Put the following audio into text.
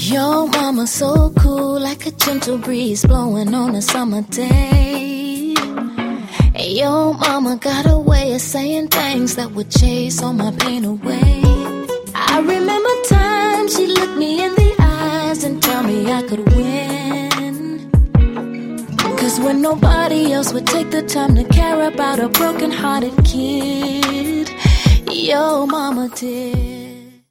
Your mama so cool, like a gentle breeze blowing on a summer day. Your mama got a way of saying things that would chase all my pain away. I remember times she looked me in the eyes and tell me I could win. Cause when nobody else would take the time to care about a broken-hearted kid, your mama did.